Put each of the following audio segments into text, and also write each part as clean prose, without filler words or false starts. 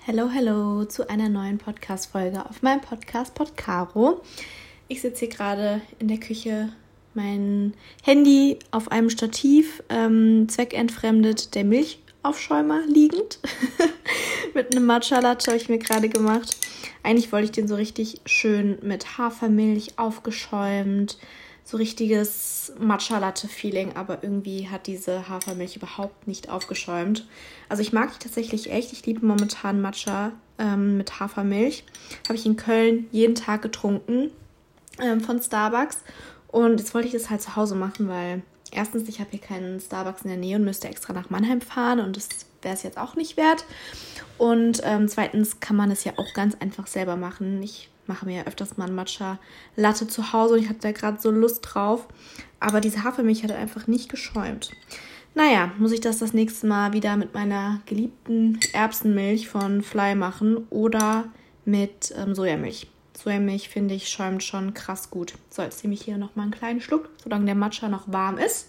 Hello, hello zu einer neuen Podcast-Folge auf meinem Podcast Podcaro. Ich sitze hier gerade in der Küche, mein Handy auf einem Stativ, zweckentfremdet der Milchaufschäumer liegend. Mit einem Matcha-Latte habe ich mir gerade gemacht. Eigentlich wollte ich den so richtig schön mit Hafermilch aufgeschäumt, so richtiges Matcha-Latte-Feeling, aber irgendwie hat diese Hafermilch überhaupt nicht aufgeschäumt. Also ich mag die tatsächlich echt. Ich liebe momentan Matcha mit Hafermilch. Habe ich in Köln jeden Tag getrunken von Starbucks. Und jetzt wollte ich das halt zu Hause machen, weil erstens, ich habe hier keinen Starbucks in der Nähe und müsste extra nach Mannheim fahren und das wäre es jetzt auch nicht wert. Und zweitens kann man es ja auch ganz einfach selber machen. Ich mache mir ja öfters mal einen Matcha-Latte zu Hause und ich hatte da gerade so Lust drauf. Aber diese Hafermilch hat einfach nicht geschäumt. Naja, muss ich das nächste Mal wieder mit meiner geliebten Erbsenmilch von Fly machen oder mit Sojamilch. Sojamilch, finde ich, schäumt schon krass gut. So, jetzt nehme ich hier nochmal einen kleinen Schluck, solange der Matcha noch warm ist.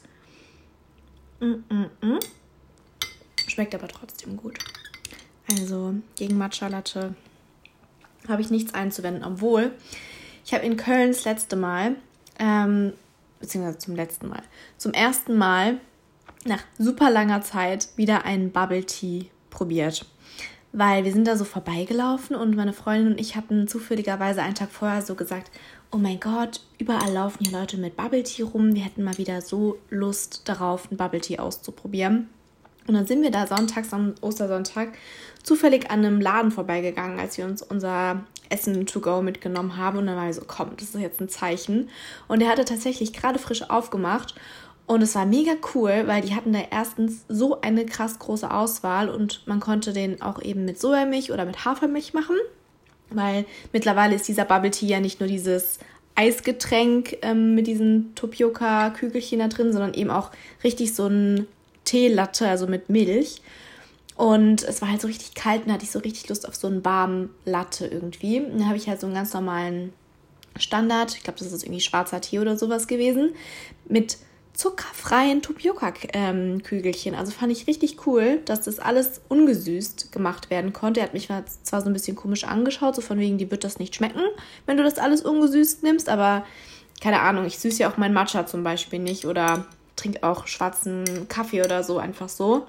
Schmeckt aber trotzdem gut. Also, gegen Matcha-Latte habe ich nichts einzuwenden, obwohl ich habe in Köln das letzte Mal, beziehungsweise zum ersten Mal nach super langer Zeit wieder einen Bubble Tea probiert. Weil wir sind da so vorbeigelaufen und meine Freundin und ich hatten zufälligerweise einen Tag vorher so gesagt, oh mein Gott, überall laufen hier Leute mit Bubble Tea rum. Wir hätten mal wieder so Lust darauf, einen Bubble Tea auszuprobieren. Und dann sind wir da sonntags am Ostersonntag zufällig an einem Laden vorbeigegangen, als wir uns unser Essen to go mitgenommen haben. Und dann war ich so, komm, das ist jetzt ein Zeichen. Und der hatte tatsächlich gerade frisch aufgemacht. Und es war mega cool, weil die hatten da erstens so eine krass große Auswahl. Und man konnte den auch eben mit Sojamilch oder mit Hafermilch machen. Weil mittlerweile ist dieser Bubble Tea ja nicht nur dieses Eisgetränk mit diesen Tapioca-Kügelchen da drin, sondern eben auch richtig so ein Teelatte, also mit Milch. Und es war halt so richtig kalt und hatte ich so richtig Lust auf so einen warmen Latte irgendwie. Und dann habe ich halt so einen ganz normalen Standard, ich glaube, das ist irgendwie schwarzer Tee oder sowas gewesen, mit zuckerfreien Tapioca-Kügelchen. Also fand ich richtig cool, dass das alles ungesüßt gemacht werden konnte. Er hat mich zwar so ein bisschen komisch angeschaut, so von wegen, die wird das nicht schmecken, wenn du das alles ungesüßt nimmst, aber keine Ahnung, ich süße ja auch meinen Matcha zum Beispiel nicht oder trinke auch schwarzen Kaffee oder so, einfach so.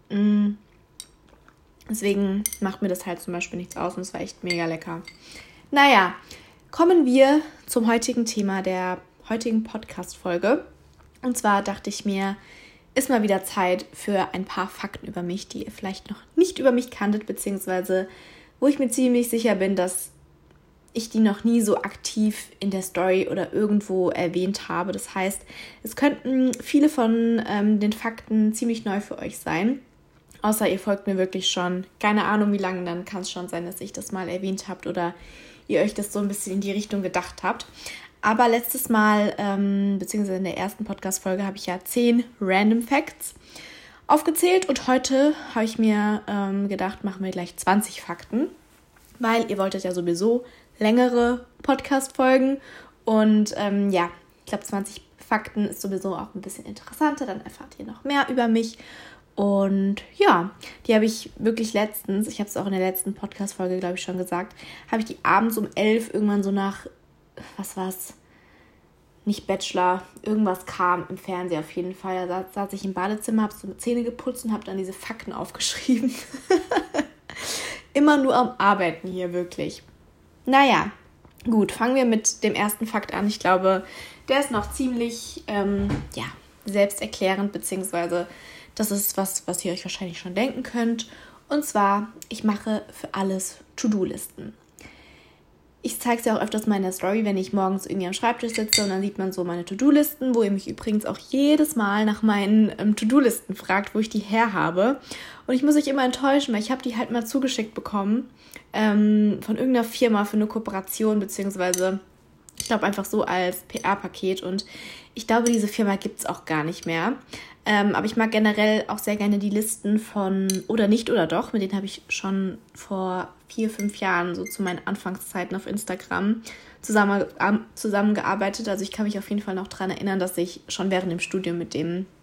Deswegen macht mir das halt zum Beispiel nichts aus und es war echt mega lecker. Naja, kommen wir zum heutigen Thema der heutigen Podcast-Folge. Und zwar dachte ich mir, ist mal wieder Zeit für ein paar Fakten über mich, die ihr vielleicht noch nicht über mich kanntet, beziehungsweise wo ich mir ziemlich sicher bin, dass ich die noch nie so aktiv in der Story oder irgendwo erwähnt habe. Das heißt, es könnten viele von den Fakten ziemlich neu für euch sein. Außer ihr folgt mir wirklich schon, keine Ahnung wie lange, dann kann es schon sein, dass ich das mal erwähnt habt oder ihr euch das so ein bisschen in die Richtung gedacht habt. Aber letztes Mal, beziehungsweise in der ersten Podcast-Folge, habe ich ja 10 Random Facts aufgezählt. Und heute habe ich mir gedacht, machen wir gleich 20 Fakten. Weil ihr wolltet ja sowieso längere Podcast-Folgen. Und ich glaube 20 Fakten ist sowieso auch ein bisschen interessanter. Dann erfahrt ihr noch mehr über mich. Und ja, die habe ich wirklich letztens, ich habe es auch in der letzten Podcast-Folge, glaube ich, schon gesagt, habe ich die abends um 11 irgendwann so nach, was war's, nicht Bachelor, irgendwas kam im Fernsehen auf jeden Fall. Da saß ich im Badezimmer, habe so Zähne geputzt und habe dann diese Fakten aufgeschrieben. Immer nur am Arbeiten hier, wirklich. Naja, gut, fangen wir mit dem ersten Fakt an. Ich glaube, der ist noch ziemlich, selbsterklärend, beziehungsweise das ist was ihr euch wahrscheinlich schon denken könnt. Und zwar, ich mache für alles To-Do-Listen. Ich zeige es ja auch öfters mal in der Story, wenn ich morgens irgendwie am Schreibtisch sitze und dann sieht man so meine To-Do-Listen, wo ihr mich übrigens auch jedes Mal nach meinen To-Do-Listen fragt, wo ich die her habe. Und ich muss euch immer enttäuschen, weil ich habe die halt mal zugeschickt bekommen von irgendeiner Firma für eine Kooperation, beziehungsweise ich glaube einfach so als PR-Paket. Und ich glaube, diese Firma gibt es auch gar nicht mehr. Aber ich mag generell auch sehr gerne die Listen von Oder nicht oder doch. Mit denen habe ich schon vor 4-5 Jahren, so zu meinen Anfangszeiten auf Instagram, zusammengearbeitet. Also ich kann mich auf jeden Fall noch daran erinnern, dass ich schon während dem Studium mit dem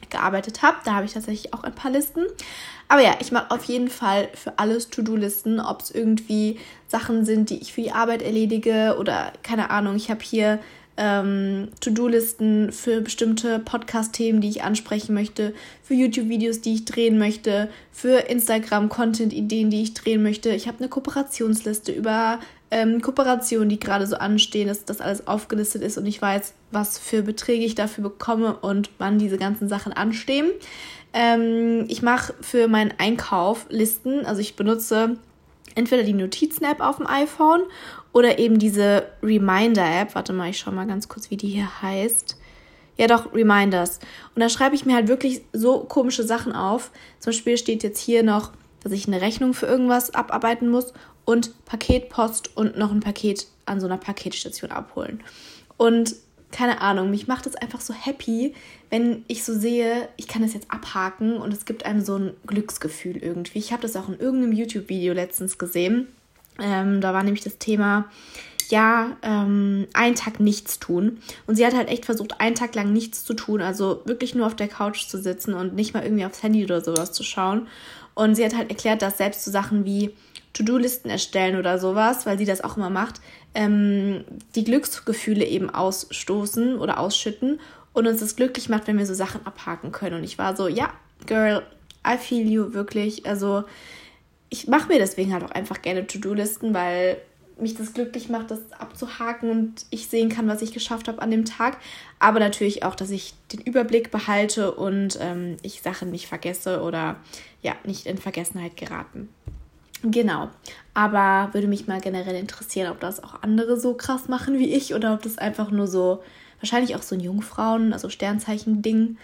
gearbeitet habe. Da habe ich tatsächlich auch ein paar Listen. Aber ja, ich mache auf jeden Fall für alles To-Do-Listen, ob es irgendwie Sachen sind, die ich für die Arbeit erledige oder keine Ahnung, ich habe hier To-Do-Listen für bestimmte Podcast-Themen, die ich ansprechen möchte, für YouTube-Videos, die ich drehen möchte, für Instagram-Content-Ideen, die ich drehen möchte. Ich habe eine Kooperationsliste über Kooperationen, die gerade so anstehen, dass das alles aufgelistet ist und ich weiß, was für Beträge ich dafür bekomme und wann diese ganzen Sachen anstehen. Ich mache für meinen Einkauf Listen, also ich benutze entweder die Notizen-App auf dem iPhone oder eben diese Reminder-App. Warte mal, ich schaue mal ganz kurz, wie die hier heißt. Ja doch, Reminders. Und da schreibe ich mir halt wirklich so komische Sachen auf. Zum Beispiel steht jetzt hier noch, dass ich eine Rechnung für irgendwas abarbeiten muss und Paketpost und noch ein Paket an so einer Paketstation abholen. Und keine Ahnung, mich macht es einfach so happy, wenn ich so sehe, ich kann das jetzt abhaken und es gibt einem so ein Glücksgefühl irgendwie. Ich habe das auch in irgendeinem YouTube-Video letztens gesehen. Da war nämlich das Thema, einen Tag nichts tun. Und sie hat halt echt versucht, einen Tag lang nichts zu tun, also wirklich nur auf der Couch zu sitzen und nicht mal irgendwie aufs Handy oder sowas zu schauen. Und sie hat halt erklärt, dass selbst so Sachen wie To-Do-Listen erstellen oder sowas, weil sie das auch immer macht, die Glücksgefühle eben ausstoßen oder ausschütten und uns das glücklich macht, wenn wir so Sachen abhaken können. Und ich war so, ja, girl, I feel you, wirklich. Also ich mache mir deswegen halt auch einfach gerne To-Do-Listen, weil mich das glücklich macht, das abzuhaken und ich sehen kann, was ich geschafft habe an dem Tag. Aber natürlich auch, dass ich den Überblick behalte und ich Sachen nicht vergesse oder ja, nicht in Vergessenheit geraten. Genau, aber würde mich mal generell interessieren, ob das auch andere so krass machen wie ich oder ob das einfach nur so, wahrscheinlich auch so ein Jungfrauen, also Sternzeichen-Ding,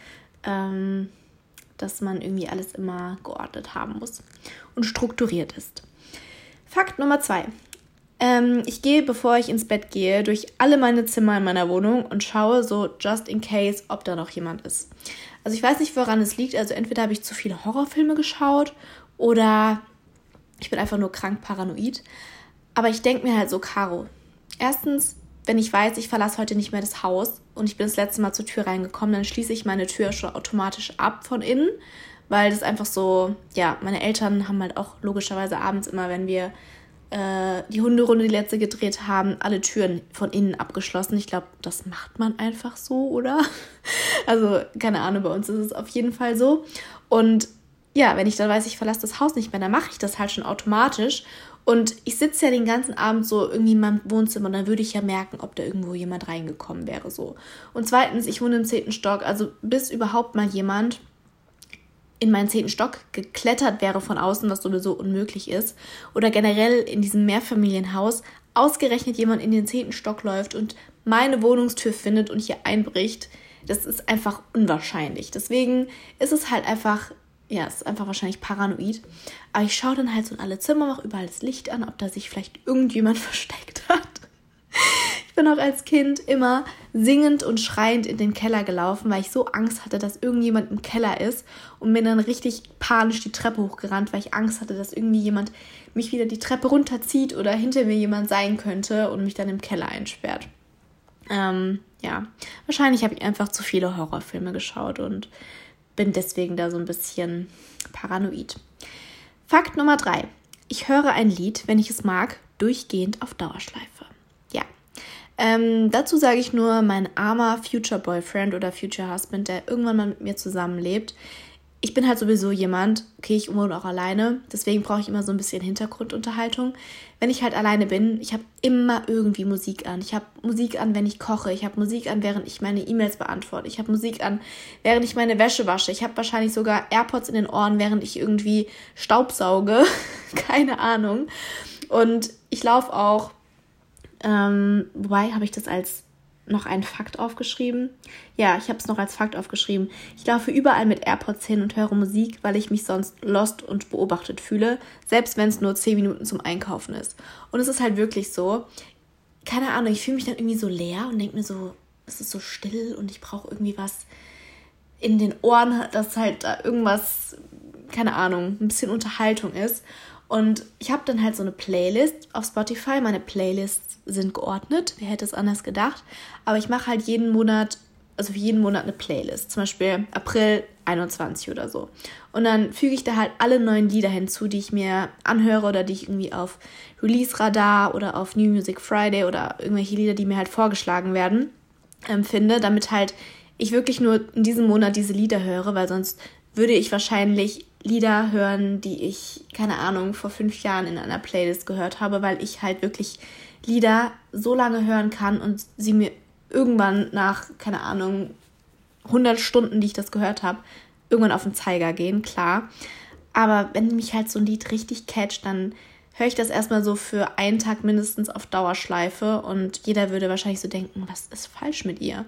dass man irgendwie alles immer geordnet haben muss und strukturiert ist. Fakt Nummer 2. Ich gehe, bevor ich ins Bett gehe, durch alle meine Zimmer in meiner Wohnung und schaue so just in case, ob da noch jemand ist. Also ich weiß nicht, woran es liegt. Also entweder habe ich zu viele Horrorfilme geschaut oder ich bin einfach nur krank paranoid. Aber ich denke mir halt so, Caro, erstens, wenn ich weiß, ich verlasse heute nicht mehr das Haus und ich bin das letzte Mal zur Tür reingekommen, dann schließe ich meine Tür schon automatisch ab von innen, weil das einfach so, ja, meine Eltern haben halt auch logischerweise abends immer, wenn wir die Hunderunde die letzte gedreht haben, alle Türen von innen abgeschlossen. Ich glaube, das macht man einfach so, oder? Also, keine Ahnung, bei uns ist es auf jeden Fall so. Und ja, wenn ich dann weiß, ich verlasse das Haus nicht mehr, dann mache ich das halt schon automatisch. Und ich sitze ja den ganzen Abend so irgendwie in meinem Wohnzimmer und dann würde ich ja merken, ob da irgendwo jemand reingekommen wäre. So. Und zweitens, ich wohne im 10. Stock, also bis überhaupt mal jemand in meinen 10. Stock geklettert wäre von außen, was sowieso unmöglich ist, oder generell in diesem Mehrfamilienhaus ausgerechnet jemand in den 10. Stock läuft und meine Wohnungstür findet und hier einbricht, das ist einfach unwahrscheinlich. Deswegen ist es halt einfach, ja, es ist einfach wahrscheinlich paranoid. Aber ich schaue dann halt so in alle Zimmer, mache überall das Licht an, ob da sich vielleicht irgendjemand versteckt hat. Ich bin auch als Kind immer singend und schreiend in den Keller gelaufen, weil ich so Angst hatte, dass irgendjemand im Keller ist und bin dann richtig panisch die Treppe hochgerannt, weil ich Angst hatte, dass irgendwie jemand mich wieder die Treppe runterzieht oder hinter mir jemand sein könnte und mich dann im Keller einsperrt. Ja, wahrscheinlich habe ich einfach zu viele Horrorfilme geschaut und bin deswegen da so ein bisschen paranoid. Fakt Nummer 3. Ich höre ein Lied, wenn ich es mag, durchgehend auf Dauerschleife. Ja. Dazu sage ich nur, mein armer Future Boyfriend oder Future Husband, der irgendwann mal mit mir zusammenlebt. Ich bin halt sowieso jemand, okay, ich wohne auch alleine, deswegen brauche ich immer so ein bisschen Hintergrundunterhaltung. Wenn ich halt alleine bin, ich habe immer irgendwie Musik an. Ich habe Musik an, wenn ich koche. Ich habe Musik an, während ich meine E-Mails beantworte. Ich habe Musik an, während ich meine Wäsche wasche. Ich habe wahrscheinlich sogar AirPods in den Ohren, während ich irgendwie Staubsauge. Keine Ahnung. Und ich laufe auch, wobei habe ich das als noch einen Fakt aufgeschrieben? Ja, ich habe es noch als Fakt aufgeschrieben. Ich laufe überall mit AirPods hin und höre Musik, weil ich mich sonst lost und beobachtet fühle, selbst wenn es nur 10 Minuten zum Einkaufen ist. Und es ist halt wirklich so, keine Ahnung, ich fühle mich dann irgendwie so leer und denke mir so, es ist so still und ich brauche irgendwie was in den Ohren, dass halt da irgendwas, keine Ahnung, ein bisschen Unterhaltung ist. Und ich habe dann halt so eine Playlist auf Spotify. Meine Playlists sind geordnet. Wer hätte es anders gedacht? Aber ich mache halt jeden Monat also für jeden Monat eine Playlist, zum Beispiel April 21 oder so. Und dann füge ich da halt alle neuen Lieder hinzu, die ich mir anhöre oder die ich irgendwie auf Release Radar oder auf New Music Friday oder irgendwelche Lieder, die mir halt vorgeschlagen werden, finde, damit halt ich wirklich nur in diesem Monat diese Lieder höre, weil sonst würde ich wahrscheinlich Lieder hören, die ich, keine Ahnung, vor 5 Jahren in einer Playlist gehört habe, weil ich halt wirklich Lieder so lange hören kann und sie mir irgendwann nach, keine Ahnung, 100 Stunden, die ich das gehört habe, irgendwann auf den Zeiger gehen, klar. Aber wenn mich halt so ein Lied richtig catcht, dann höre ich das erstmal so für einen Tag mindestens auf Dauerschleife und jeder würde wahrscheinlich so denken, was ist falsch mit ihr?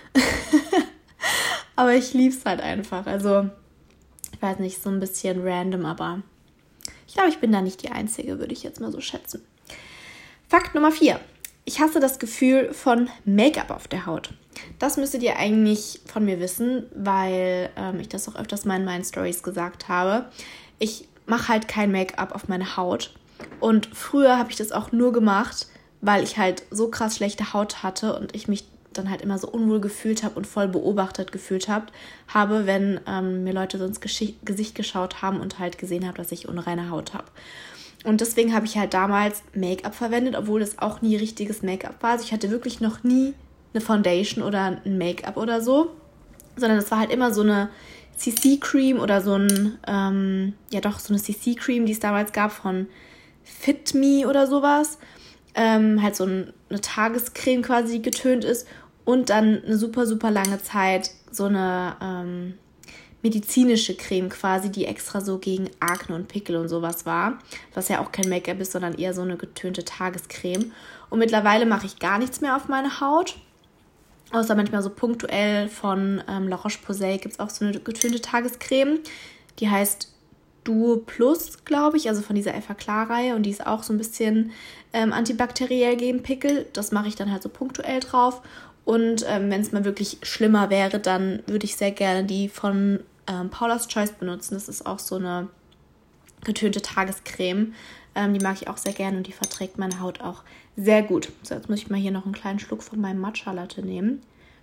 Aber ich liebe es halt einfach. Also, ich weiß nicht, so ein bisschen random, aber ich glaube, ich bin da nicht die Einzige, würde ich jetzt mal so schätzen. Fakt Nummer 4. Ich hasse das Gefühl von Make-up auf der Haut. Das müsstet ihr eigentlich von mir wissen, weil ich das auch öfters mal in meinen Stories gesagt habe. Ich mache halt kein Make-up auf meine Haut. Und früher habe ich das auch nur gemacht, weil ich halt so krass schlechte Haut hatte und ich mich dann halt immer so unwohl gefühlt habe und voll beobachtet gefühlt habe, wenn mir Leute so ins Gesicht geschaut haben und halt gesehen haben, dass ich unreine Haut habe. Und deswegen habe ich halt damals Make-up verwendet, obwohl es auch nie richtiges Make-up war. Also ich hatte wirklich noch nie eine Foundation oder ein Make-up oder so, sondern es war halt immer so eine CC-Cream oder so ein, so eine CC-Cream, die es damals gab von Fit Me oder sowas. Halt so eine Tagescreme quasi, die getönt ist und dann eine super, super lange Zeit so eine medizinische Creme quasi, die extra so gegen Akne und Pickel und sowas war, was ja auch kein Make-up ist, sondern eher so eine getönte Tagescreme. Und mittlerweile mache ich gar nichts mehr auf meine Haut, außer manchmal so punktuell von La Roche-Posay gibt es auch so eine getönte Tagescreme, die heißt Duo Plus, glaube ich, also von dieser Effaclar-Reihe und die ist auch so ein bisschen antibakteriell gegen Pickel. Das mache ich dann halt so punktuell drauf. Und wenn es mal wirklich schlimmer wäre, dann würde ich sehr gerne die von Paula's Choice benutzen. Das ist auch so eine getönte Tagescreme. Die mag ich auch sehr gerne und die verträgt meine Haut auch sehr gut. So, jetzt muss ich mal hier noch einen kleinen Schluck von meinem Matcha Latte nehmen.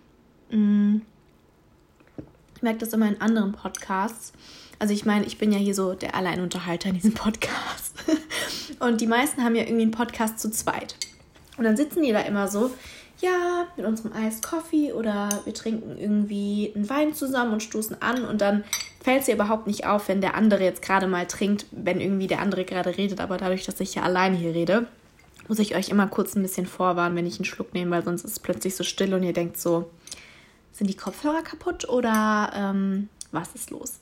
Ich merke das immer in anderen Podcasts. Also ich meine, ich bin ja hier so der Alleinunterhalter in diesem Podcast. Und die meisten haben ja irgendwie einen Podcast zu zweit. Und dann sitzen die da immer so, ja, mit unserem Iced Coffee oder wir trinken irgendwie einen Wein zusammen und stoßen an und dann fällt es dir überhaupt nicht auf, wenn der andere jetzt gerade mal trinkt, wenn irgendwie der andere gerade redet, aber dadurch, dass ich ja alleine hier rede, muss ich euch immer kurz ein bisschen vorwarnen, wenn ich einen Schluck nehme, weil sonst ist es plötzlich so still und ihr denkt so, sind die Kopfhörer kaputt oder was ist los?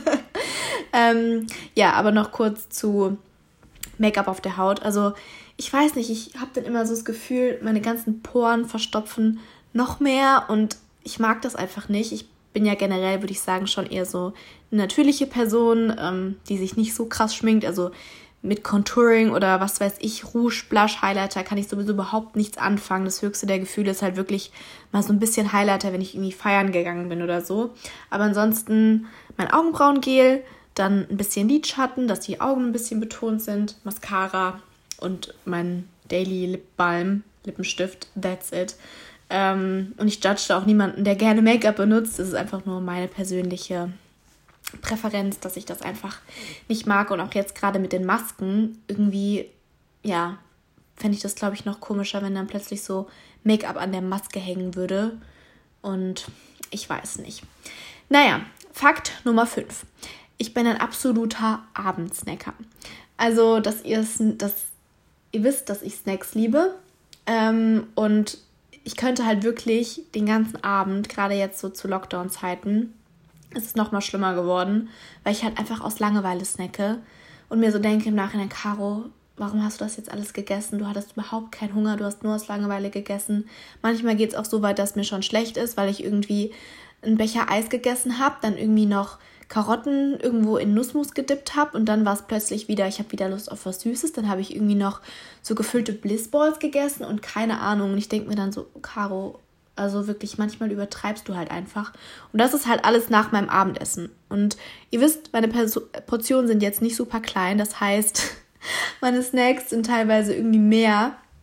Ja, aber noch kurz zu Make-up auf der Haut. Also ich weiß nicht, ich habe dann immer so das Gefühl, meine ganzen Poren verstopfen noch mehr und ich mag das einfach nicht. Ich bin ja generell, würde ich sagen, schon eher so eine natürliche Person, die sich nicht so krass schminkt. Also mit Contouring oder was weiß ich, Rouge, Blush, Highlighter kann ich sowieso überhaupt nichts anfangen. Das höchste der Gefühle ist halt wirklich mal so ein bisschen Highlighter, wenn ich irgendwie feiern gegangen bin oder so. Aber ansonsten mein Augenbrauengel, dann ein bisschen Lidschatten, dass die Augen ein bisschen betont sind, Mascara und mein Daily Lip Balm, Lippenstift, that's it. Und ich judge da auch niemanden, der gerne Make-up benutzt. Es ist einfach nur meine persönliche Präferenz, dass ich das einfach nicht mag. Und auch jetzt gerade mit den Masken irgendwie, ja, fände ich das, glaube ich, noch komischer, wenn dann plötzlich so Make-up an der Maske hängen würde. Und ich weiß nicht. Naja, Fakt Nummer 5. Ich bin ein absoluter Abendsnacker. Also, dass ihr wisst, dass ich Snacks liebe. Und ich könnte halt wirklich den ganzen Abend, gerade jetzt so zu Lockdown-Zeiten, ist es noch mal schlimmer geworden, weil ich halt einfach aus Langeweile snacke und mir so denke im Nachhinein, Caro, warum hast du das jetzt alles gegessen? Du hattest überhaupt keinen Hunger, du hast nur aus Langeweile gegessen. Manchmal geht es auch so weit, dass mir schon schlecht ist, weil ich irgendwie einen Becher Eis gegessen habe, dann irgendwie noch Karotten irgendwo in Nussmus gedippt habe und dann war es plötzlich wieder, ich habe wieder Lust auf was Süßes, dann habe ich irgendwie noch so gefüllte Blissballs gegessen und keine Ahnung. Und ich denke mir dann so, Caro, also wirklich, manchmal übertreibst du halt einfach. Und das ist halt alles nach meinem Abendessen. Und ihr wisst, meine Portionen sind jetzt nicht super klein, das heißt, meine Snacks sind teilweise irgendwie mehr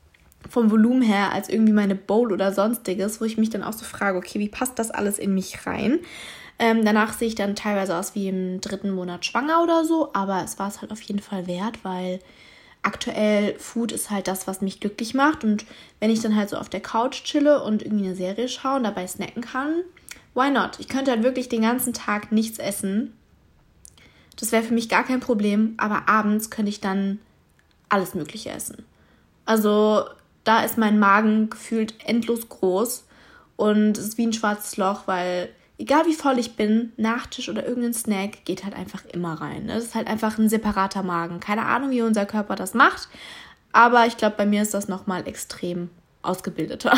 vom Volumen her als irgendwie meine Bowl oder sonstiges, wo ich mich dann auch so frage, okay, wie passt das alles in mich rein? Danach sehe ich dann teilweise aus wie im 3. Monat schwanger oder so, aber es war es halt auf jeden Fall wert, weil aktuell Food ist halt das, was mich glücklich macht. Und wenn ich dann halt so auf der Couch chille und irgendwie eine Serie schaue und dabei snacken kann, why not? Ich könnte halt wirklich den ganzen Tag nichts essen. Das wäre für mich gar kein Problem, aber abends könnte ich dann alles Mögliche essen. Also da ist mein Magen gefühlt endlos groß und es ist wie ein schwarzes Loch, weil egal wie voll ich bin, Nachtisch oder irgendein Snack geht halt einfach immer rein. Das ist halt einfach ein separater Magen. Keine Ahnung, wie unser Körper das macht, aber ich glaube, bei mir ist das nochmal extrem ausgebildeter.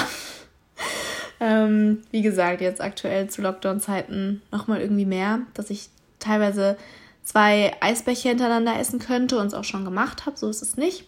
Wie gesagt, jetzt aktuell zu Lockdown-Zeiten nochmal irgendwie mehr, dass ich teilweise 2 Eisbecher hintereinander essen könnte und es auch schon gemacht habe. So ist es nicht.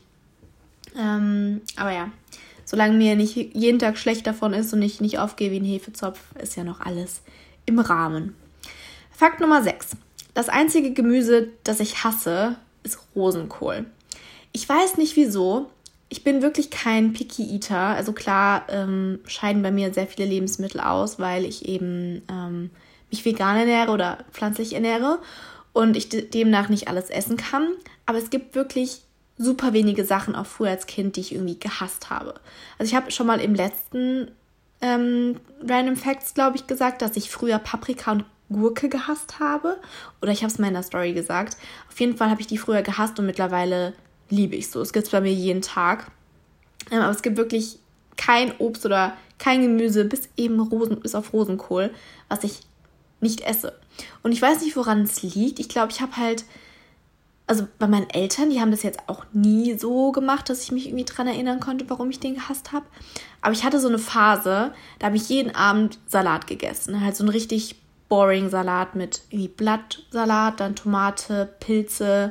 Aber ja, solange mir nicht jeden Tag schlecht davon ist und ich nicht aufgehe wie ein Hefezopf, ist ja noch alles im Rahmen. Fakt Nummer 6. Das einzige Gemüse, das ich hasse, ist Rosenkohl. Ich weiß nicht wieso. Ich bin wirklich kein Picky Eater. Also klar scheiden bei mir sehr viele Lebensmittel aus, weil ich eben mich vegan ernähre oder pflanzlich ernähre und ich demnach nicht alles essen kann. Aber es gibt wirklich super wenige Sachen auch früher als Kind, die ich irgendwie gehasst habe. Also ich habe schon mal im letzten Random Facts, glaube ich, gesagt, dass ich früher Paprika und Gurke gehasst habe. Oder ich habe es mal in der Story gesagt. Auf jeden Fall habe ich die früher gehasst und mittlerweile liebe ich so. Es gibt es bei mir jeden Tag. Aber es gibt wirklich kein Obst oder kein Gemüse, bis auf Rosenkohl, was ich nicht esse. Und ich weiß nicht, woran es liegt. Ich glaube, ich habe halt, also bei meinen Eltern, die haben das jetzt auch nie so gemacht, dass ich mich irgendwie dran erinnern konnte, warum ich den gehasst habe. Aber ich hatte so eine Phase, da habe ich jeden Abend Salat gegessen. Halt so einen richtig boring Salat mit irgendwie Blattsalat, dann Tomate, Pilze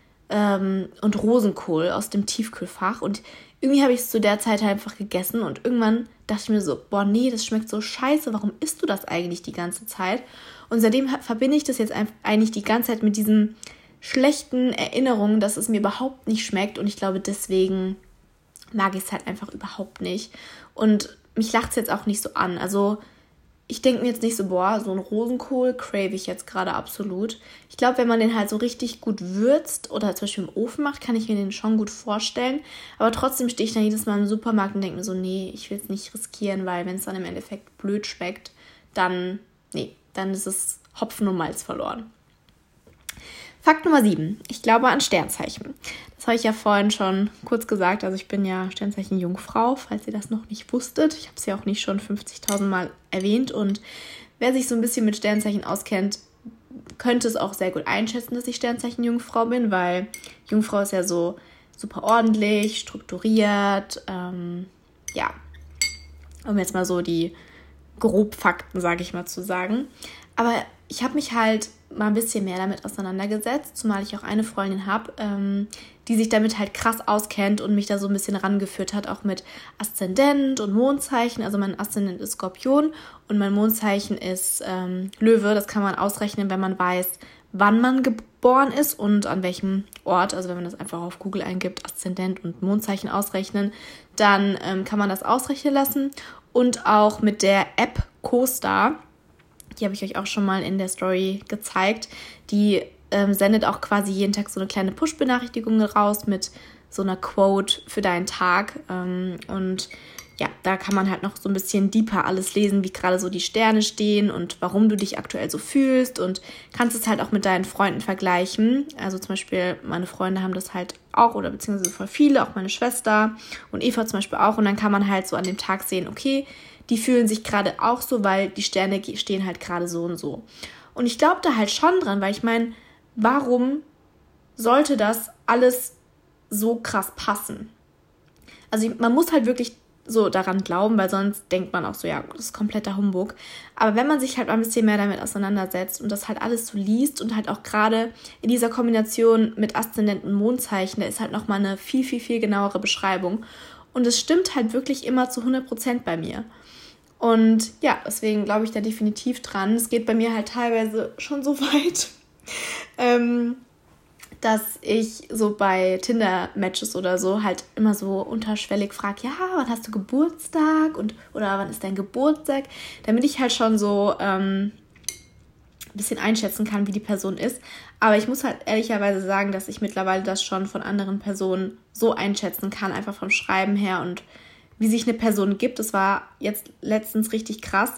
und Rosenkohl aus dem Tiefkühlfach. Und irgendwie habe ich es zu der Zeit halt einfach gegessen und irgendwann dachte ich mir so, boah, nee, das schmeckt so scheiße, warum isst du das eigentlich die ganze Zeit? Und seitdem verbinde ich das jetzt eigentlich die ganze Zeit mit diesen schlechten Erinnerungen, dass es mir überhaupt nicht schmeckt und ich glaube, deswegen mag ich es halt einfach überhaupt nicht. Und mich lacht es jetzt auch nicht so an. Also ich denke mir jetzt nicht so, boah, so ein Rosenkohl crave ich jetzt gerade absolut. Ich glaube, wenn man den halt so richtig gut würzt oder zum Beispiel im Ofen macht, kann ich mir den schon gut vorstellen. Aber trotzdem stehe ich dann jedes Mal im Supermarkt und denke mir so, nee, ich will es nicht riskieren, weil wenn es dann im Endeffekt blöd schmeckt, dann ist es Hopfen und Malz verloren. Fakt Nummer 7. Ich glaube an Sternzeichen. Das habe ich ja vorhin schon kurz gesagt. Also ich bin ja Sternzeichen Jungfrau, falls ihr das noch nicht wusstet. Ich habe es ja auch nicht schon 50.000 Mal erwähnt. Und wer sich so ein bisschen mit Sternzeichen auskennt, könnte es auch sehr gut einschätzen, dass ich Sternzeichen Jungfrau bin, weil Jungfrau ist ja so super ordentlich, strukturiert. Ja, um jetzt mal so die Grobfakten, sage ich mal, zu sagen. Aber ich habe mich halt mal ein bisschen mehr damit auseinandergesetzt, zumal ich auch eine Freundin habe, die sich damit halt krass auskennt und mich da so ein bisschen rangeführt hat, auch mit Aszendent und Mondzeichen. Also mein Aszendent ist Skorpion und mein Mondzeichen ist Löwe. Das kann man ausrechnen, wenn man weiß, wann man geboren ist und an welchem Ort. Also wenn man das einfach auf Google eingibt, Aszendent und Mondzeichen ausrechnen, dann kann man das ausrechnen lassen. Und auch mit der App CoStar, die habe ich euch auch schon mal in der Story gezeigt. Die sendet auch quasi jeden Tag so eine kleine Push-Benachrichtigung raus mit so einer Quote für deinen Tag. Und ja, da kann man halt noch so ein bisschen deeper alles lesen, wie gerade so die Sterne stehen und warum du dich aktuell so fühlst. Und kannst es halt auch mit deinen Freunden vergleichen. Also zum Beispiel meine Freunde haben das halt auch oder beziehungsweise voll viele, auch meine Schwester und Eva zum Beispiel auch. Und dann kann man halt so an dem Tag sehen, okay, die fühlen sich gerade auch so, weil die Sterne stehen halt gerade so und so. Und ich glaube da halt schon dran, weil ich meine, warum sollte das alles so krass passen? Also man muss halt wirklich so daran glauben, weil sonst denkt man auch so, ja, das ist kompletter Humbug. Aber wenn man sich halt ein bisschen mehr damit auseinandersetzt und das halt alles so liest und halt auch gerade in dieser Kombination mit Aszendent und Mondzeichen, da ist halt nochmal eine viel, viel, viel genauere Beschreibung. Und es stimmt halt wirklich immer zu 100% bei mir. Und ja, deswegen glaube ich da definitiv dran. Es geht bei mir halt teilweise schon so weit, dass ich so bei Tinder-Matches oder so halt immer so unterschwellig frage, ja, wann hast du Geburtstag oder wann ist dein Geburtstag, damit ich halt schon so ein bisschen einschätzen kann, wie die Person ist. Aber ich muss halt ehrlicherweise sagen, dass ich mittlerweile das schon von anderen Personen so einschätzen kann, einfach vom Schreiben her und wie sich eine Person gibt. Das war jetzt letztens richtig krass.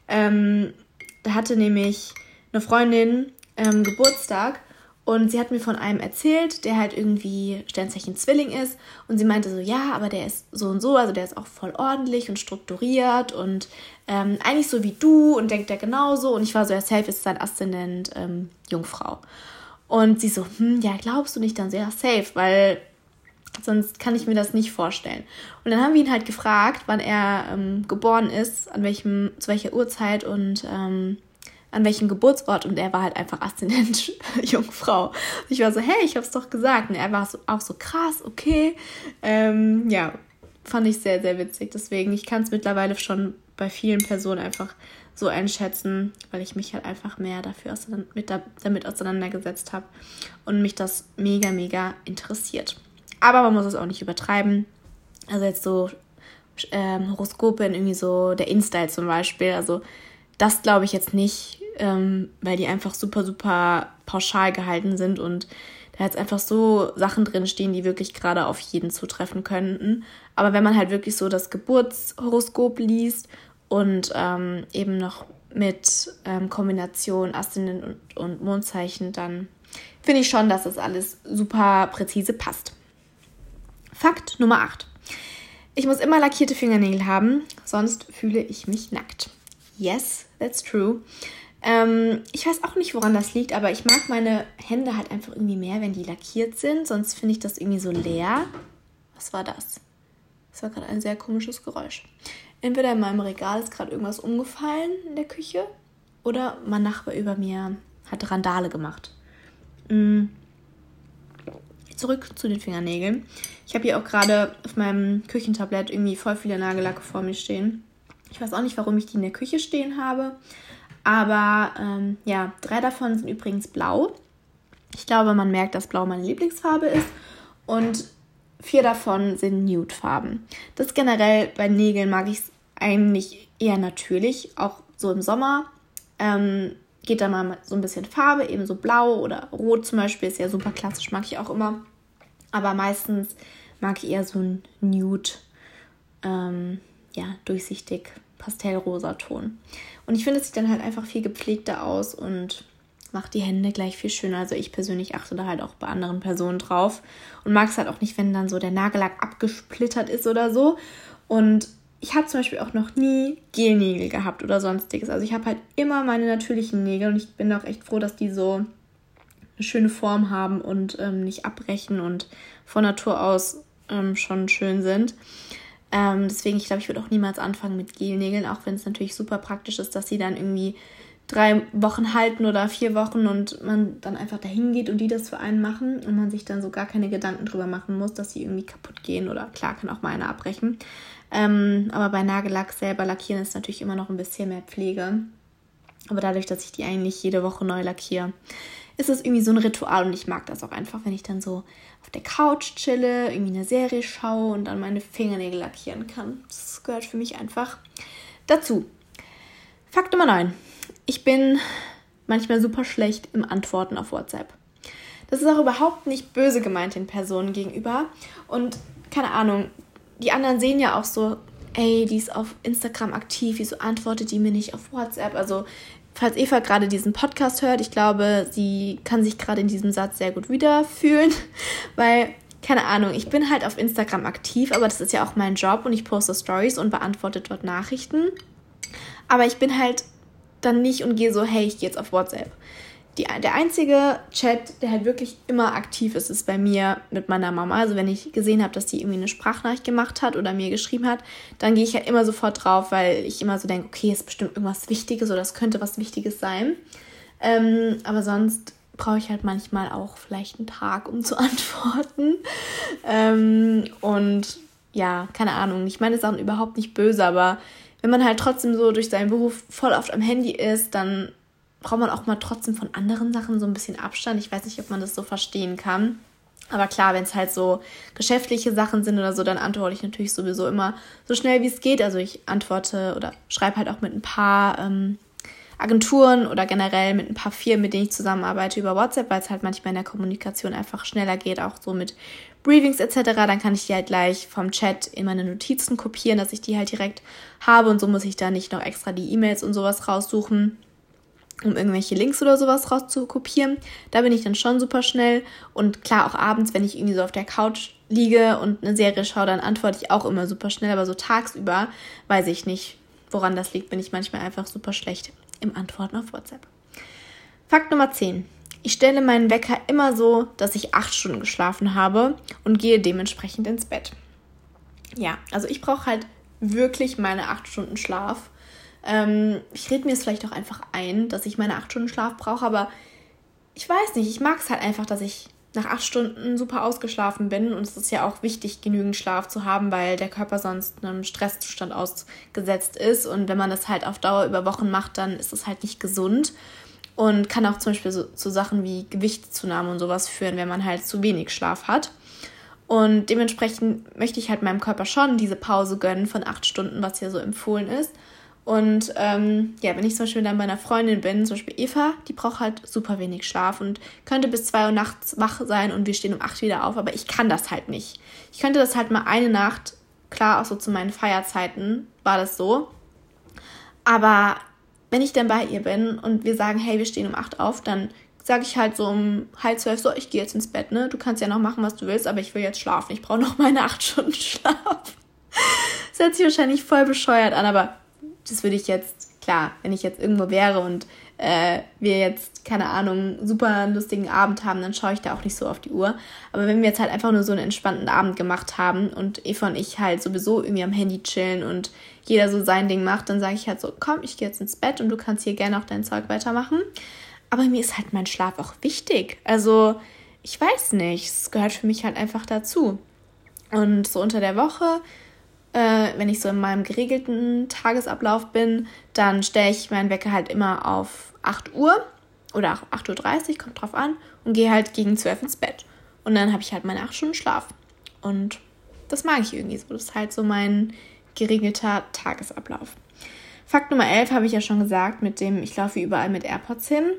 Da hatte nämlich eine Freundin Geburtstag und sie hat mir von einem erzählt, der halt irgendwie Sternzeichen Zwilling ist und sie meinte so, ja, aber der ist so und so, also der ist auch voll ordentlich und strukturiert und eigentlich so wie du und denkt der genauso und ich war so, ja, safe ist sein Aszendent Jungfrau. Und sie so, ja, glaubst du nicht? Dann so, ja, safe, weil sonst kann ich mir das nicht vorstellen. Und dann haben wir ihn halt gefragt, wann er geboren ist, zu welcher Uhrzeit und an welchem Geburtsort. Und er war halt einfach Aszendent Jungfrau. Und ich war so, hey, ich hab's doch gesagt. Und er war so, auch so krass, okay. Ja, fand ich sehr, sehr witzig. Deswegen, ich kann es mittlerweile schon bei vielen Personen einfach so einschätzen, weil ich mich halt einfach mehr damit auseinandergesetzt habe und mich das mega, mega interessiert. Aber man muss es auch nicht übertreiben. Also jetzt so Horoskope in irgendwie so der InStyle zum Beispiel. Also das glaube ich jetzt nicht, weil die einfach super, super pauschal gehalten sind und da jetzt einfach so Sachen drinstehen, die wirklich gerade auf jeden zutreffen könnten. Aber wenn man halt wirklich so das Geburtshoroskop liest und eben noch mit Kombination Aszendent und Mondzeichen, dann finde ich schon, dass das alles super präzise passt. Fakt Nummer 8. Ich muss immer lackierte Fingernägel haben, sonst fühle ich mich nackt. Yes, that's true. Ich weiß auch nicht, woran das liegt, aber ich mag meine Hände halt einfach irgendwie mehr, wenn die lackiert sind. Sonst finde ich das irgendwie so leer. Was war das? Das war gerade ein sehr komisches Geräusch. Entweder in meinem Regal ist gerade irgendwas umgefallen in der Küche oder mein Nachbar über mir hat Randale gemacht. Zurück zu den Fingernägeln. Ich habe hier auch gerade auf meinem Küchentablett irgendwie voll viele Nagellacke vor mir stehen. Ich weiß auch nicht, warum ich die in der Küche stehen habe. Aber 3 davon sind übrigens blau. Ich glaube, man merkt, dass blau meine Lieblingsfarbe ist. Und 4 davon sind Nude-Farben. Das generell bei Nägeln mag ich es eigentlich eher natürlich. Auch so im Sommer geht da mal so ein bisschen Farbe, eben so blau oder rot zum Beispiel. Ist ja super klassisch, mag ich auch immer. Aber meistens mag ich eher so ein Nude, durchsichtig, pastellrosa Ton. Und ich finde, es sieht dann halt einfach viel gepflegter aus und macht die Hände gleich viel schöner. Also ich persönlich achte da halt auch bei anderen Personen drauf und mag es halt auch nicht, wenn dann so der Nagellack abgesplittert ist oder so. Und ich habe zum Beispiel auch noch nie Gelnägel gehabt oder sonstiges. Also ich habe halt immer meine natürlichen Nägel und ich bin auch echt froh, dass die so eine schöne Form haben und nicht abbrechen und von Natur aus schon schön sind. Deswegen, ich glaube, ich würde auch niemals anfangen mit Gelnägeln, auch wenn es natürlich super praktisch ist, dass sie dann irgendwie 3 Wochen halten oder 4 Wochen und man dann einfach dahin geht und die das für einen machen und man sich dann so gar keine Gedanken drüber machen muss, dass sie irgendwie kaputt gehen oder klar, kann auch mal einer abbrechen. Aber bei Nagellack selber lackieren ist natürlich immer noch ein bisschen mehr Pflege. Aber dadurch, dass ich die eigentlich jede Woche neu lackiere, ist das irgendwie so ein Ritual und ich mag das auch einfach, wenn ich dann so auf der Couch chille, irgendwie eine Serie schaue und dann meine Fingernägel lackieren kann. Das gehört für mich einfach dazu. Fakt Nummer 9. Ich bin manchmal super schlecht im Antworten auf WhatsApp. Das ist auch überhaupt nicht böse gemeint den Personen gegenüber und keine Ahnung, die anderen sehen ja auch so, ey, die ist auf Instagram aktiv, wieso antwortet die mir nicht auf WhatsApp? Also falls Eva gerade diesen Podcast hört, ich glaube, sie kann sich gerade in diesem Satz sehr gut wiederfühlen, weil, keine Ahnung, ich bin halt auf Instagram aktiv, aber das ist ja auch mein Job und ich poste Stories und beantworte dort Nachrichten. Aber ich bin halt dann nicht und gehe so, hey, ich gehe jetzt auf WhatsApp. Der einzige Chat, der halt wirklich immer aktiv ist, ist bei mir mit meiner Mama. Also wenn ich gesehen habe, dass die irgendwie eine Sprachnachricht gemacht hat oder mir geschrieben hat, dann gehe ich halt immer sofort drauf, weil ich immer so denke, okay, ist bestimmt irgendwas Wichtiges oder es könnte was Wichtiges sein. Aber sonst brauche ich halt manchmal auch vielleicht einen Tag, um zu antworten. Und ja, keine Ahnung. Ich meine, es ist auch überhaupt nicht böse, aber wenn man halt trotzdem so durch seinen Beruf voll oft am Handy ist, dann braucht man auch mal trotzdem von anderen Sachen so ein bisschen Abstand. Ich weiß nicht, ob man das so verstehen kann. Aber klar, wenn es halt so geschäftliche Sachen sind oder so, dann antworte ich natürlich sowieso immer so schnell, wie es geht. Also ich antworte oder schreibe halt auch mit ein paar Agenturen oder generell mit ein paar Firmen, mit denen ich zusammenarbeite, über WhatsApp, weil es halt manchmal in der Kommunikation einfach schneller geht, auch so mit Briefings etc. Dann kann ich die halt gleich vom Chat in meine Notizen kopieren, dass ich die halt direkt habe und so muss ich da nicht noch extra die E-Mails und sowas raussuchen, um irgendwelche Links oder sowas rauszukopieren. Da bin ich dann schon super schnell. Und klar, auch abends, wenn ich irgendwie so auf der Couch liege und eine Serie schaue, dann antworte ich auch immer super schnell. Aber so tagsüber weiß ich nicht, woran das liegt, bin ich manchmal einfach super schlecht im Antworten auf WhatsApp. Fakt Nummer 10. Ich stelle meinen Wecker immer so, dass ich 8 Stunden geschlafen habe und gehe dementsprechend ins Bett. Ja, also ich brauche halt wirklich meine 8 Stunden Schlaf. Ich rede mir es vielleicht auch einfach ein, dass ich meine 8 Stunden Schlaf brauche, aber ich weiß nicht, ich mag es halt einfach, dass ich nach 8 Stunden super ausgeschlafen bin und es ist ja auch wichtig, genügend Schlaf zu haben, weil der Körper sonst einem Stresszustand ausgesetzt ist und wenn man das halt auf Dauer über Wochen macht, dann ist es halt nicht gesund und kann auch zum Beispiel zu Sachen wie Gewichtszunahme und sowas führen, wenn man halt zu wenig Schlaf hat. Und dementsprechend möchte ich halt meinem Körper schon diese Pause gönnen von 8 Stunden, was ja so empfohlen ist. Und wenn ich zum Beispiel dann bei einer Freundin bin, zum Beispiel Eva, die braucht halt super wenig Schlaf und könnte bis 2 Uhr nachts wach sein und wir stehen um 8 wieder auf, aber ich kann das halt nicht. Ich könnte das halt mal eine Nacht, klar, auch so zu meinen Feierzeiten war das so, aber wenn ich dann bei ihr bin und wir sagen, hey, wir stehen um 8 auf, dann sage ich halt so um 11:30, so, ich gehe jetzt ins Bett, ne? Du kannst ja noch machen, was du willst, aber ich will jetzt schlafen. Ich brauche noch meine 8 Stunden Schlaf. Das hört sich wahrscheinlich voll bescheuert an, aber das würde ich jetzt, klar, wenn ich jetzt irgendwo wäre und wir jetzt, keine Ahnung, super lustigen Abend haben, dann schaue ich da auch nicht so auf die Uhr. Aber wenn wir jetzt halt einfach nur so einen entspannten Abend gemacht haben und Eva und ich halt sowieso irgendwie am Handy chillen und jeder so sein Ding macht, dann sage ich halt so, komm, ich gehe jetzt ins Bett und du kannst hier gerne auch dein Zeug weitermachen. Aber mir ist halt mein Schlaf auch wichtig. Also, ich weiß nicht, es gehört für mich halt einfach dazu. Und so unter der Woche, wenn ich so in meinem geregelten Tagesablauf bin, dann stelle ich meinen Wecker halt immer auf 8 Uhr oder 8:30 Uhr, kommt drauf an, und gehe halt gegen 12 ins Bett. Und dann habe ich halt meine 8 Stunden Schlaf. Und das mag ich irgendwie so. Das ist halt so mein geregelter Tagesablauf. Fakt Nummer 11 habe ich ja schon gesagt, mit dem ich laufe überall mit AirPods hin.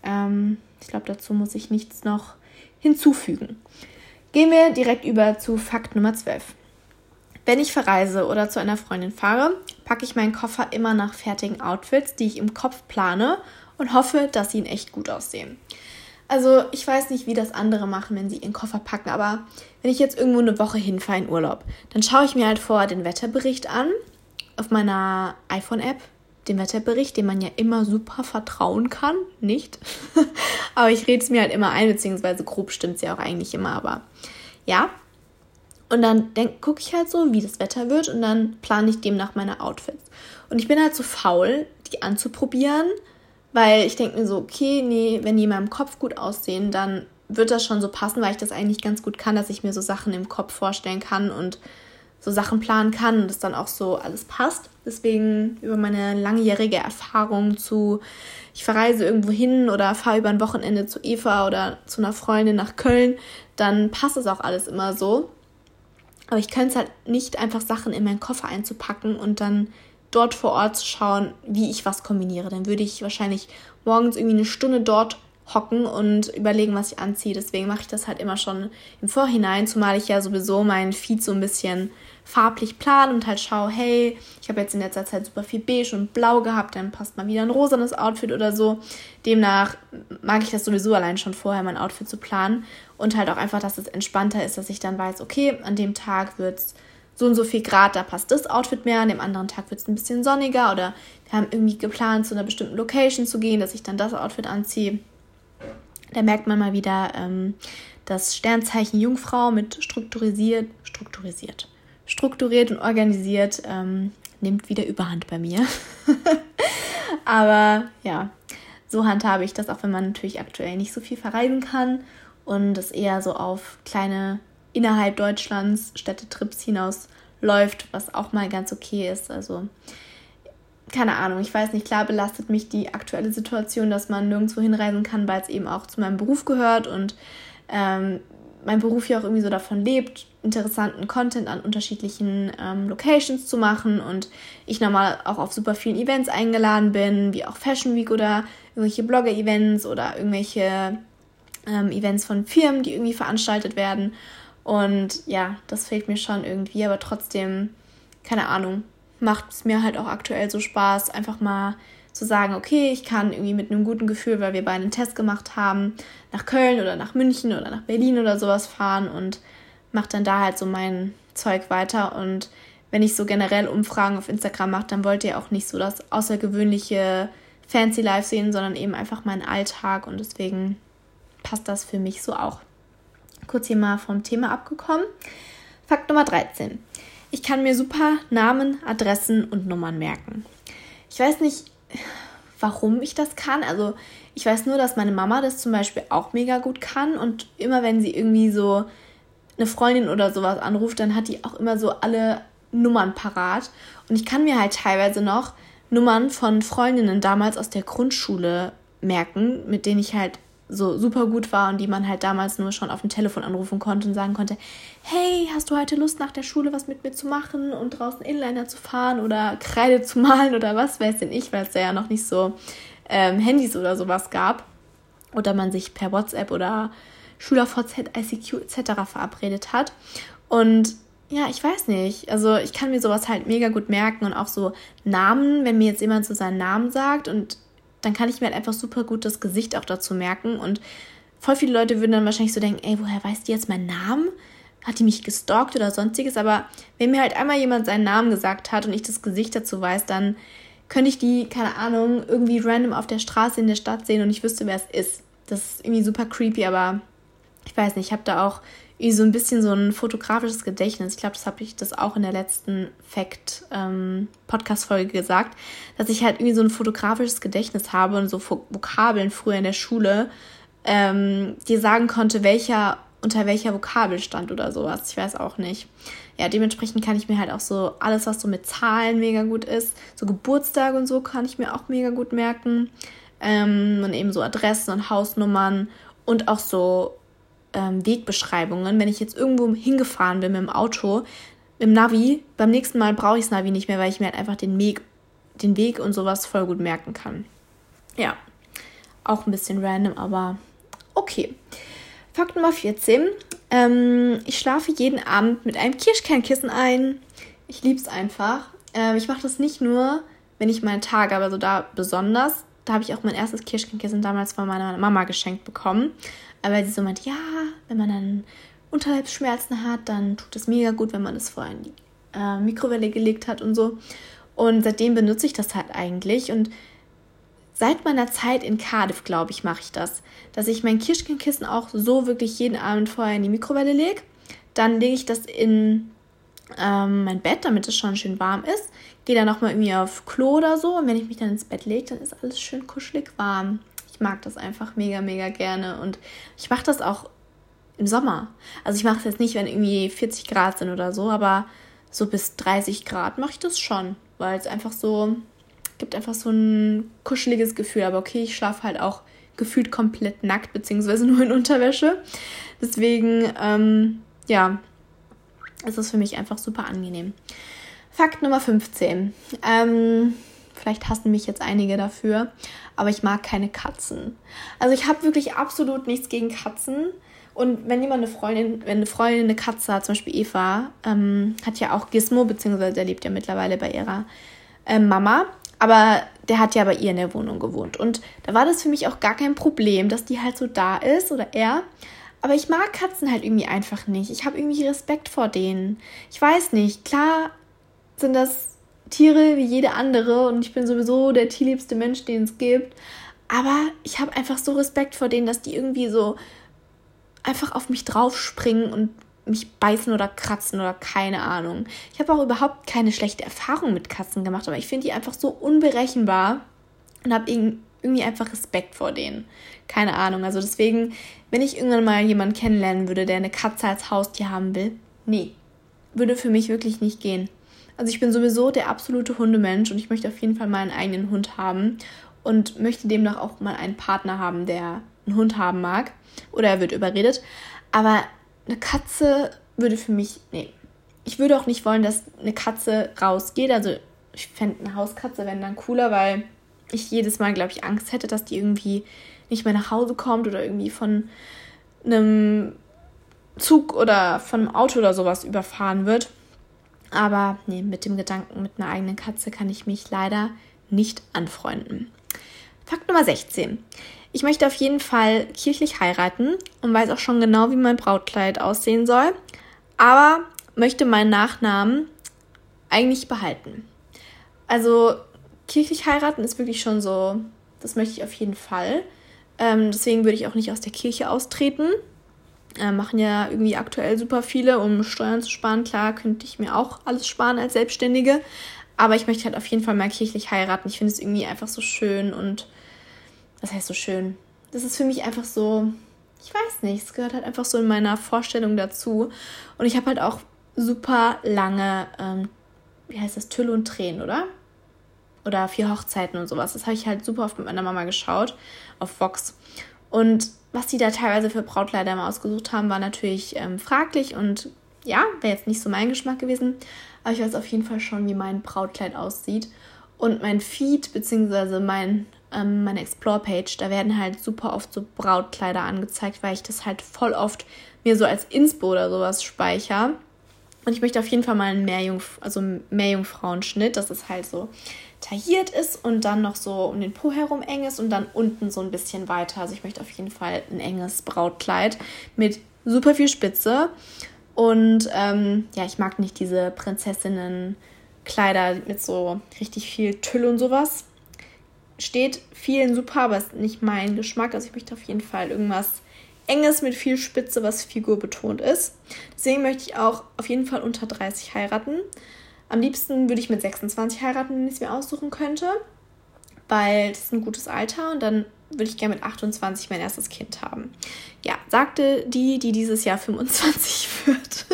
Ich glaube, dazu muss ich nichts noch hinzufügen. Gehen wir direkt über zu Fakt Nummer 12. Wenn ich verreise oder zu einer Freundin fahre, packe ich meinen Koffer immer nach fertigen Outfits, die ich im Kopf plane und hoffe, dass sie in echt gut aussehen. Also ich weiß nicht, wie das andere machen, wenn sie ihren Koffer packen, aber wenn ich jetzt irgendwo eine Woche hinfahre in Urlaub, dann schaue ich mir halt vorher den Wetterbericht an auf meiner iPhone-App, den Wetterbericht, dem man ja immer super vertrauen kann, nicht? Aber ich rede es mir halt immer ein, beziehungsweise grob stimmt es ja auch eigentlich immer, aber ja. Und dann gucke ich halt so, wie das Wetter wird und dann plane ich demnach meine Outfits. Und ich bin halt so faul, die anzuprobieren, weil ich denke mir so, okay, nee, wenn die in meinem Kopf gut aussehen, dann wird das schon so passen, weil ich das eigentlich ganz gut kann, dass ich mir so Sachen im Kopf vorstellen kann und so Sachen planen kann und das dann auch so alles passt. Deswegen über meine langjährige Erfahrung ich verreise irgendwo hin oder fahre über ein Wochenende zu Eva oder zu einer Freundin nach Köln, dann passt es auch alles immer so. Aber ich könnte es halt nicht einfach Sachen in meinen Koffer einzupacken und dann dort vor Ort zu schauen, wie ich was kombiniere. Dann würde ich wahrscheinlich morgens irgendwie eine Stunde dort hocken und überlegen, was ich anziehe. Deswegen mache ich das halt immer schon im Vorhinein, zumal ich ja sowieso meinen Feed so ein bisschen farblich plane und halt schaue, hey, ich habe jetzt in letzter Zeit super viel beige und blau gehabt, dann passt mal wieder ein rosanes Outfit oder so. Demnach mag ich das sowieso allein schon vorher, mein Outfit zu planen und halt auch einfach, dass es entspannter ist, dass ich dann weiß, okay, an dem Tag wird es so und so viel Grad, da passt das Outfit mehr, an dem anderen Tag wird es ein bisschen sonniger oder wir haben irgendwie geplant, zu einer bestimmten Location zu gehen, dass ich dann das Outfit anziehe. Da merkt man mal wieder, das Sternzeichen Jungfrau mit strukturiert und organisiert nimmt wieder Überhand bei mir. Aber ja, so handhabe ich das, auch wenn man natürlich aktuell nicht so viel verreisen kann und es eher so auf kleine innerhalb Deutschlands Städtetrips hinaus läuft, was auch mal ganz okay ist. Also keine Ahnung, ich weiß nicht, klar belastet mich die aktuelle Situation, dass man nirgendwo hinreisen kann, weil es eben auch zu meinem Beruf gehört und mein Beruf ja auch irgendwie so davon lebt, interessanten Content an unterschiedlichen Locations zu machen und ich normal auch auf super vielen Events eingeladen bin, wie auch Fashion Week oder irgendwelche Blogger-Events oder irgendwelche Events von Firmen, die irgendwie veranstaltet werden. Und ja, das fehlt mir schon irgendwie, aber trotzdem, keine Ahnung, macht es mir halt auch aktuell so Spaß, einfach mal zu sagen, okay, ich kann irgendwie mit einem guten Gefühl, weil wir beide einen Test gemacht haben, nach Köln oder nach München oder nach Berlin oder sowas fahren und mache dann da halt so mein Zeug weiter. Und wenn ich so generell Umfragen auf Instagram mache, dann wollt ihr auch nicht so das außergewöhnliche Fancy Life sehen, sondern eben einfach meinen Alltag und deswegen passt das für mich so auch. Kurz hier mal vom Thema abgekommen. Fakt Nummer 13. Ich kann mir super Namen, Adressen und Nummern merken. Ich weiß nicht, warum ich das kann. Also ich weiß nur, dass meine Mama das zum Beispiel auch mega gut kann und immer wenn sie irgendwie so eine Freundin oder sowas anruft, dann hat die auch immer so alle Nummern parat. Und ich kann mir halt teilweise noch Nummern von Freundinnen damals aus der Grundschule merken, mit denen ich halt so super gut war und die man halt damals nur schon auf dem Telefon anrufen konnte und sagen konnte, hey, hast du heute Lust nach der Schule was mit mir zu machen und draußen Inliner zu fahren oder Kreide zu malen oder was weiß denn ich, weil es da ja noch nicht so Handys oder sowas gab oder man sich per WhatsApp oder SchülerVZ, ICQ etc. verabredet hat. Und ja, ich weiß nicht, also ich kann mir sowas halt mega gut merken und auch so Namen, wenn mir jetzt jemand so seinen Namen sagt und dann kann ich mir halt einfach super gut das Gesicht auch dazu merken und voll viele Leute würden dann wahrscheinlich so denken, ey, woher weiß die jetzt meinen Namen? Hat die mich gestalkt oder sonstiges? Aber wenn mir halt einmal jemand seinen Namen gesagt hat und ich das Gesicht dazu weiß, dann könnte ich die, keine Ahnung, irgendwie random auf der Straße in der Stadt sehen und ich wüsste, wer es ist. Das ist irgendwie super creepy, aber ich weiß nicht, ich habe da auch so ein bisschen so ein fotografisches Gedächtnis. Ich glaube, das habe ich das auch in der letzten Fact-Podcast-Folge gesagt, dass ich halt irgendwie so ein fotografisches Gedächtnis habe und so Vokabeln früher in der Schule, die sagen konnte, unter welcher Vokabel stand oder sowas. Ich weiß auch nicht. Ja, dementsprechend kann ich mir halt auch so alles, was so mit Zahlen mega gut ist, so Geburtstage und so kann ich mir auch mega gut merken. Und eben so Adressen und Hausnummern und auch so Wegbeschreibungen. Wenn ich jetzt irgendwo hingefahren bin mit dem Auto, im Navi, beim nächsten Mal brauche ich das Navi nicht mehr, weil ich mir halt einfach den Weg und sowas voll gut merken kann. Ja, auch ein bisschen random, aber okay. Fakt Nummer 14. Ich schlafe jeden Abend mit einem Kirschkernkissen ein. Ich liebe es einfach. Ich mache das nicht nur, wenn ich meine Tage, aber so da besonders. Da habe ich auch mein erstes Kirschkernkissen damals von meiner Mama geschenkt bekommen. Aber sie so meint, ja, wenn man dann Unterleibsschmerzen hat, dann tut es mega gut, wenn man es vorher in die Mikrowelle gelegt hat und so. Und seitdem benutze ich das halt eigentlich. Und seit meiner Zeit in Cardiff, glaube ich, mache ich das. Dass ich mein Kirschkernkissen auch so wirklich jeden Abend vorher in die Mikrowelle lege. Dann lege ich das in mein Bett, damit es schon schön warm ist. Gehe dann nochmal irgendwie auf Klo oder so. Und wenn ich mich dann ins Bett lege, dann ist alles schön kuschelig warm. Ich mag das einfach mega, mega gerne. Und ich mache das auch im Sommer. Also ich mache es jetzt nicht, wenn irgendwie 40 Grad sind oder so, aber so bis 30 Grad mache ich das schon. Weil es einfach so, gibt einfach so ein kuscheliges Gefühl. Aber okay, ich schlafe halt auch gefühlt komplett nackt, beziehungsweise nur in Unterwäsche. Deswegen, ja, ist es für mich einfach super angenehm. Fakt Nummer 15. Vielleicht hassen mich jetzt einige dafür, aber ich mag keine Katzen. Also ich habe wirklich absolut nichts gegen Katzen. Und wenn eine Freundin eine Katze hat, zum Beispiel Eva, hat ja auch Gizmo, beziehungsweise der lebt ja mittlerweile bei ihrer Mama. Aber der hat ja bei ihr in der Wohnung gewohnt. Und da war das für mich auch gar kein Problem, dass die halt so da ist oder er. Aber ich mag Katzen halt irgendwie einfach nicht. Ich habe irgendwie Respekt vor denen. Ich weiß nicht, klar sind das Tiere wie jede andere und ich bin sowieso der tierliebste Mensch, den es gibt. Aber ich habe einfach so Respekt vor denen, dass die irgendwie so einfach auf mich draufspringen und mich beißen oder kratzen oder keine Ahnung. Ich habe auch überhaupt keine schlechte Erfahrung mit Katzen gemacht, aber ich finde die einfach so unberechenbar und habe irgendwie einfach Respekt vor denen. Keine Ahnung, also deswegen, wenn ich irgendwann mal jemanden kennenlernen würde, der eine Katze als Haustier haben will, nee, würde für mich wirklich nicht gehen. Also ich bin sowieso der absolute Hundemensch und ich möchte auf jeden Fall mal einen eigenen Hund haben und möchte demnach auch mal einen Partner haben, der einen Hund haben mag. Oder er wird überredet. Aber eine Katze würde für mich, nee. Ich würde auch nicht wollen, dass eine Katze rausgeht. Also ich fände eine Hauskatze wäre dann cooler, weil ich jedes Mal, glaube ich, Angst hätte, dass die irgendwie nicht mehr nach Hause kommt oder irgendwie von einem Zug oder von einem Auto oder sowas überfahren wird. Aber nee, mit dem Gedanken, mit einer eigenen Katze kann ich mich leider nicht anfreunden. Fakt Nummer 16. Ich möchte auf jeden Fall kirchlich heiraten und weiß auch schon genau, wie mein Brautkleid aussehen soll, aber möchte meinen Nachnamen eigentlich behalten. Also kirchlich heiraten ist wirklich schon so, das möchte ich auf jeden Fall. Deswegen würde ich auch nicht aus der Kirche austreten. Machen ja irgendwie aktuell super viele, um Steuern zu sparen. Klar, könnte ich mir auch alles sparen als Selbstständige. Aber ich möchte halt auf jeden Fall mal kirchlich heiraten. Ich finde es irgendwie einfach so schön und was heißt so schön? Das ist für mich einfach so, ich weiß nicht, es gehört halt einfach so in meiner Vorstellung dazu. Und ich habe halt auch super lange, wie heißt das, Tülle und Tränen, oder? Oder 4 Hochzeiten und sowas. Das habe ich halt super oft mit meiner Mama geschaut, auf Vox. Und was die da teilweise für Brautkleider immer ausgesucht haben, war natürlich fraglich und ja, wäre jetzt nicht so mein Geschmack gewesen. Aber ich weiß auf jeden Fall schon, wie mein Brautkleid aussieht. Und mein Feed, beziehungsweise meine Explore-Page, da werden halt super oft so Brautkleider angezeigt, weil ich das halt voll oft mir so als Inspo oder sowas speichere. Und ich möchte auf jeden Fall mal einen Meerjungfrauenschnitt, dass es halt so tailliert ist und dann noch so um den Po herum eng ist und dann unten so ein bisschen weiter. Also ich möchte auf jeden Fall ein enges Brautkleid mit super viel Spitze. Und ich mag nicht diese Prinzessinnenkleider mit so richtig viel Tüll und sowas. Steht vielen super, aber ist nicht mein Geschmack. Also ich möchte auf jeden Fall irgendwas Enges mit viel Spitze, was figurbetont ist. Deswegen möchte ich auch auf jeden Fall unter 30 heiraten. Am liebsten würde ich mit 26 heiraten, wenn ich es mir aussuchen könnte, weil das ist ein gutes Alter und dann würde ich gerne mit 28 mein erstes Kind haben. Ja, sagte die dieses Jahr 25 wird.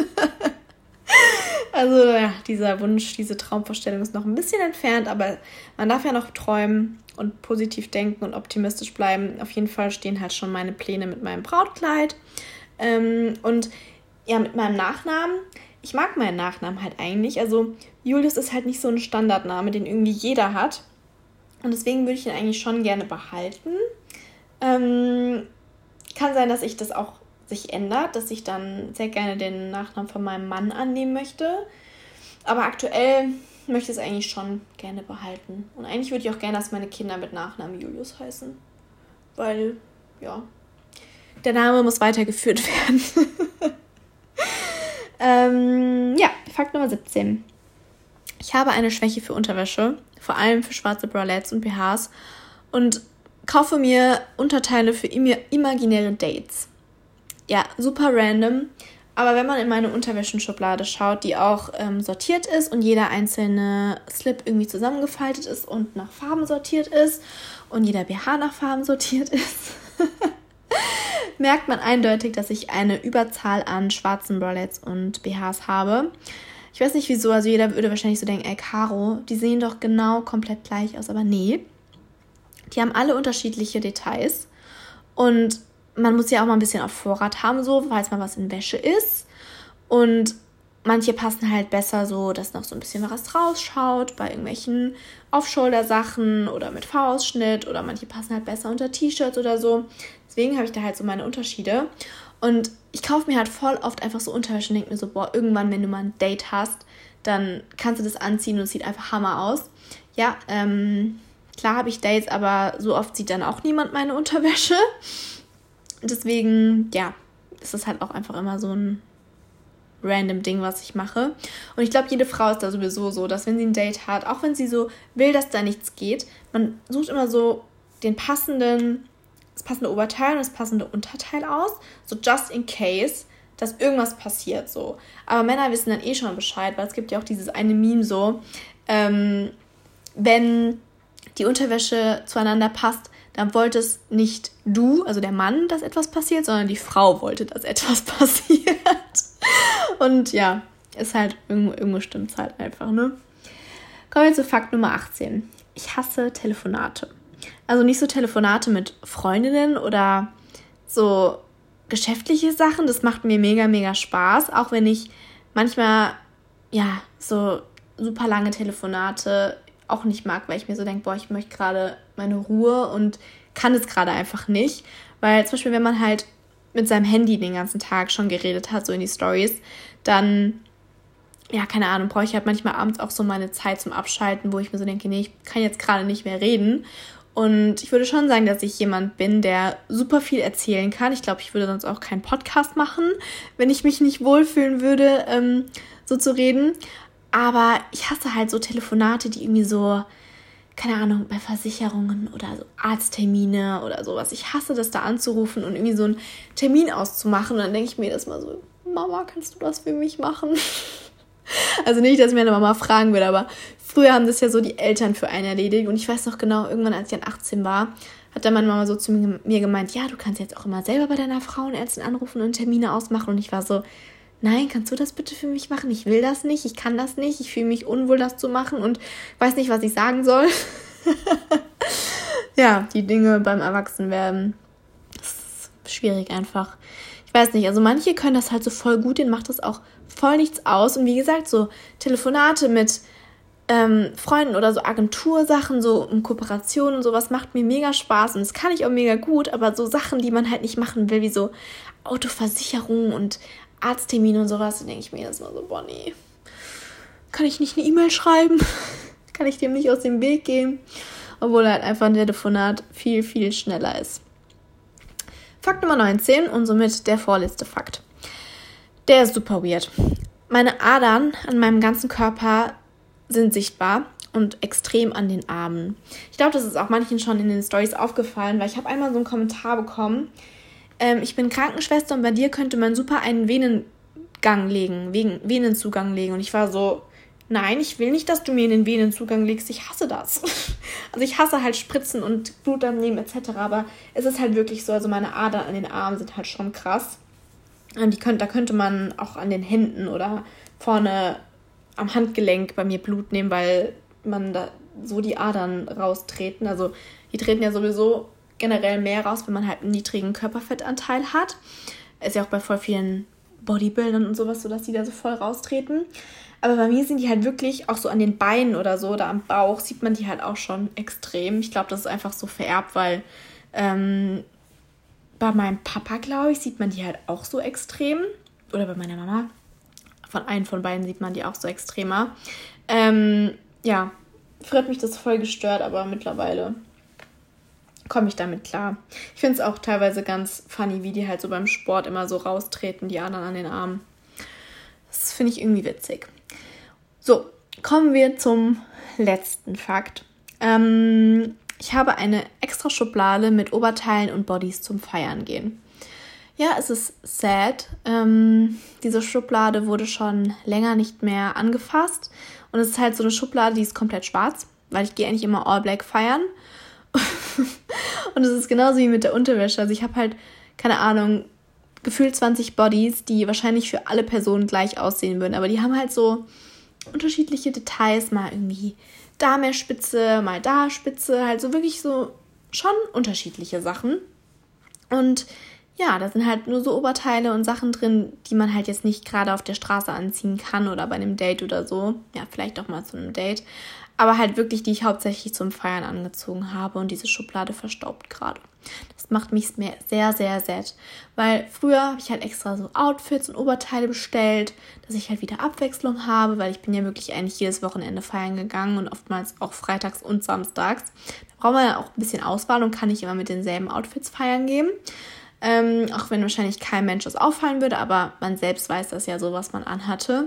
Also ja, dieser Wunsch, diese Traumvorstellung ist noch ein bisschen entfernt, aber man darf ja noch träumen und positiv denken und optimistisch bleiben. Auf jeden Fall stehen halt schon meine Pläne mit meinem Brautkleid. Und ja, mit meinem Nachnamen. Ich mag meinen Nachnamen halt eigentlich. Also Julius ist halt nicht so ein Standardname, den irgendwie jeder hat. Und deswegen würde ich ihn eigentlich schon gerne behalten. Kann sein, dass sich das auch sich ändert, dass ich dann sehr gerne den Nachnamen von meinem Mann annehmen möchte. Aber aktuell möchte ich es eigentlich schon gerne behalten. Und eigentlich würde ich auch gerne, dass meine Kinder mit Nachnamen Julius heißen. Weil, ja, der Name muss weitergeführt werden. Fakt Nummer 17. Ich habe eine Schwäche für Unterwäsche, vor allem für schwarze Bralettes und BHs und kaufe mir Unterteile für imaginäre Dates. Ja, super random, aber wenn man in meine Unterwäschenschublade schaut, die auch sortiert ist und jeder einzelne Slip irgendwie zusammengefaltet ist und nach Farben sortiert ist und jeder BH nach Farben sortiert ist, merkt man eindeutig, dass ich eine Überzahl an schwarzen Bralettes und BHs habe. Ich weiß nicht wieso, also jeder würde wahrscheinlich so denken, ey Caro, die sehen doch genau komplett gleich aus, aber nee. Die haben alle unterschiedliche Details und man muss ja auch mal ein bisschen auf Vorrat haben, so, falls mal was in Wäsche ist. Und manche passen halt besser so, dass noch so ein bisschen was rausschaut bei irgendwelchen Off-Shoulder-Sachen oder mit V-Ausschnitt oder manche passen halt besser unter T-Shirts oder so. Deswegen habe ich da halt so meine Unterschiede. Und ich kaufe mir halt voll oft einfach so Unterwäsche und denke mir so, boah, irgendwann, wenn du mal ein Date hast, dann kannst du das anziehen und es sieht einfach Hammer aus. Ja, klar habe ich Dates, aber so oft sieht dann auch niemand meine Unterwäsche. Deswegen, ja, ist das halt auch einfach immer so ein random Ding, was ich mache. Und ich glaube, jede Frau ist da sowieso so, dass wenn sie ein Date hat, auch wenn sie so will, dass da nichts geht, man sucht immer so das passende Oberteil und das passende Unterteil aus, so just in case, dass irgendwas passiert, so. Aber Männer wissen dann eh schon Bescheid, weil es gibt ja auch dieses eine Meme so, wenn die Unterwäsche zueinander passt, dann wollte es nicht du, also der Mann, dass etwas passiert, sondern die Frau wollte, dass etwas passiert. Und ja, ist halt, irgendwo stimmt es halt einfach, ne? Kommen wir zu Fakt Nummer 18. Ich hasse Telefonate. Also nicht so Telefonate mit Freundinnen oder so geschäftliche Sachen. Das macht mir mega, mega Spaß. Auch wenn ich manchmal, ja, so super lange Telefonate auch nicht mag, weil ich mir so denke, boah, ich möchte gerade meine Ruhe und kann es gerade einfach nicht. Weil zum Beispiel, wenn man halt mit seinem Handy den ganzen Tag schon geredet hat, so in die Stories, dann, ja, keine Ahnung, brauche ich halt manchmal abends auch so meine Zeit zum Abschalten, wo ich mir so denke, nee, ich kann jetzt gerade nicht mehr reden. Und ich würde schon sagen, dass ich jemand bin, der super viel erzählen kann. Ich glaube, ich würde sonst auch keinen Podcast machen, wenn ich mich nicht wohlfühlen würde, so zu reden. Aber ich hasse halt so Telefonate, die irgendwie so, keine Ahnung, bei Versicherungen oder so Arzttermine oder sowas. Ich hasse das, da anzurufen und irgendwie so einen Termin auszumachen. Und dann denke ich mir das mal so, Mama, kannst du das für mich machen? Also nicht, dass ich meine Mama fragen würde, aber früher haben das ja so die Eltern für einen erledigt. Und ich weiß noch genau, irgendwann, als ich dann 18 war, hat dann meine Mama so zu mir gemeint, ja, du kannst jetzt auch immer selber bei deiner Frauenärztin anrufen und Termine ausmachen. Und ich war so, nein, kannst du das bitte für mich machen? Ich will das nicht, ich kann das nicht, ich fühle mich unwohl, das zu machen und weiß nicht, was ich sagen soll. Ja, die Dinge beim Erwachsenwerden, das ist schwierig einfach. Ich weiß nicht, also manche können das halt so voll gut, denen macht das auch voll nichts aus. Und wie gesagt, so Telefonate mit Freunden oder so Agentursachen, so in Kooperation und sowas macht mir mega Spaß. Und das kann ich auch mega gut, aber so Sachen, die man halt nicht machen will, wie so Autoversicherung und Arzttermine und sowas, da denke ich mir jetzt mal so, boah, nee, kann ich nicht eine E-Mail schreiben? Kann ich dem nicht aus dem Weg gehen? Obwohl halt einfach ein Telefonat viel, viel schneller ist. Fakt Nummer 19 und somit der vorletzte Fakt. Der ist super weird. Meine Adern an meinem ganzen Körper sind sichtbar und extrem an den Armen. Ich glaube, das ist auch manchen schon in den Storys aufgefallen, weil ich habe einmal so einen Kommentar bekommen, ich bin Krankenschwester und bei dir könnte man super einen Venenzugang legen. Und ich war so, nein, ich will nicht, dass du mir in den Venenzugang legst. Ich hasse das. Also ich hasse halt Spritzen und Blut abnehmen etc. Aber es ist halt wirklich so, also meine Adern an den Armen sind halt schon krass. Und da könnte man auch an den Händen oder vorne am Handgelenk bei mir Blut nehmen, weil man da so die Adern raustreten. Also die treten ja sowieso generell mehr raus, wenn man halt einen niedrigen Körperfettanteil hat. Ist ja auch bei voll vielen Bodybuildern und sowas so, dass die da so voll raustreten. Aber bei mir sind die halt wirklich auch so an den Beinen oder so, oder am Bauch sieht man die halt auch schon extrem. Ich glaube, das ist einfach so vererbt, weil bei meinem Papa, glaube ich, sieht man die halt auch so extrem. Oder bei meiner Mama. Von einem von beiden sieht man die auch so extremer. Ja, früher hat mich das voll gestört, aber mittlerweile komme ich damit klar. Ich finde es auch teilweise ganz funny, wie die halt so beim Sport immer so raustreten, die anderen an den Armen. Das finde ich irgendwie witzig. So, kommen wir zum letzten Fakt. Ich habe eine extra Schublade mit Oberteilen und Bodies zum Feiern gehen. Ja, es ist sad. Diese Schublade wurde schon länger nicht mehr angefasst. Und es ist halt so eine Schublade, die ist komplett schwarz, weil ich gehe eigentlich immer All Black feiern. Und es ist genauso wie mit der Unterwäsche. Also ich habe halt, keine Ahnung, gefühlt 20 Bodies, die wahrscheinlich für alle Personen gleich aussehen würden. Aber die haben halt so unterschiedliche Details. Mal irgendwie da mehr Spitze, mal da Spitze. Halt so wirklich so schon unterschiedliche Sachen. Und ja, da sind halt nur so Oberteile und Sachen drin, die man halt jetzt nicht gerade auf der Straße anziehen kann oder bei einem Date oder so. Ja, vielleicht auch mal zu einem Date. Aber halt wirklich, die ich hauptsächlich zum Feiern angezogen habe und diese Schublade verstaubt gerade. Das macht mich sehr, sehr sad. Weil früher habe ich halt extra so Outfits und Oberteile bestellt, dass ich halt wieder Abwechslung habe, weil ich bin ja wirklich eigentlich jedes Wochenende feiern gegangen und oftmals auch freitags und samstags. Da braucht man ja auch ein bisschen Auswahl und kann nicht immer mit denselben Outfits feiern gehen. Auch wenn wahrscheinlich kein Mensch das auffallen würde, aber man selbst weiß das ja so, was man anhatte.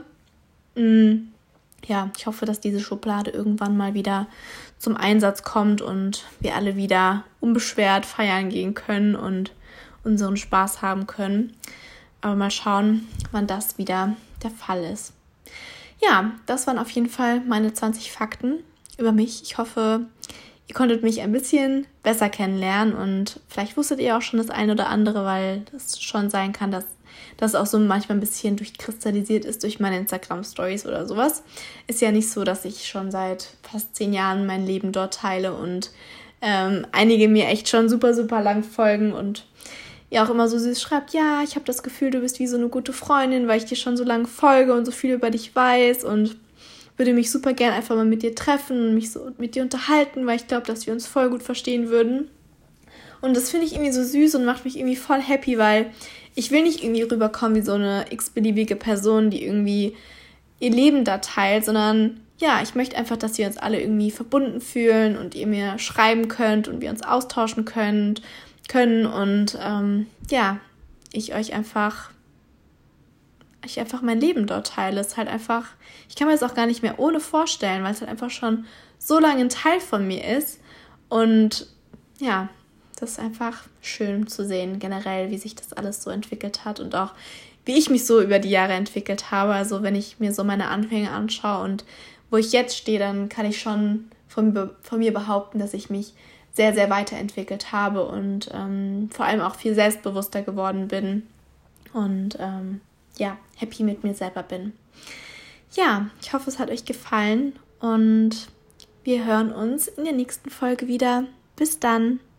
Ja, ich hoffe, dass diese Schublade irgendwann mal wieder zum Einsatz kommt und wir alle wieder unbeschwert feiern gehen können und unseren Spaß haben können. Aber mal schauen, wann das wieder der Fall ist. Ja, das waren auf jeden Fall meine 20 Fakten über mich. Ich hoffe, ihr konntet mich ein bisschen besser kennenlernen und vielleicht wusstet ihr auch schon das eine oder andere, weil es schon sein kann, dass dass es auch so manchmal ein bisschen durchkristallisiert ist durch meine Instagram-Stories oder sowas. Ist ja nicht so, dass ich schon seit fast 10 Jahren mein Leben dort teile und einige mir echt schon super, super lang folgen und ihr auch immer so süß schreibt, ja, ich habe das Gefühl, du bist wie so eine gute Freundin, weil ich dir schon so lange folge und so viel über dich weiß und würde mich super gern einfach mal mit dir treffen und mich so mit dir unterhalten, weil ich glaube, dass wir uns voll gut verstehen würden. Und das finde ich irgendwie so süß und macht mich irgendwie voll happy, weil ich will nicht irgendwie rüberkommen wie so eine x-beliebige Person, die irgendwie ihr Leben da teilt, sondern ja, ich möchte einfach, dass wir uns alle irgendwie verbunden fühlen und ihr mir schreiben könnt und wir uns austauschen können und ja, ich einfach mein Leben dort teile. Es ist halt einfach, ich kann mir das auch gar nicht mehr ohne vorstellen, weil es halt einfach schon so lange ein Teil von mir ist und ja, das ist einfach schön zu sehen, generell, wie sich das alles so entwickelt hat und auch, wie ich mich so über die Jahre entwickelt habe. Also wenn ich mir so meine Anfänge anschaue und wo ich jetzt stehe, dann kann ich schon von mir behaupten, dass ich mich sehr, sehr weiterentwickelt habe und vor allem auch viel selbstbewusster geworden bin und ja, happy mit mir selber bin. Ja, ich hoffe, es hat euch gefallen und wir hören uns in der nächsten Folge wieder. Bis dann!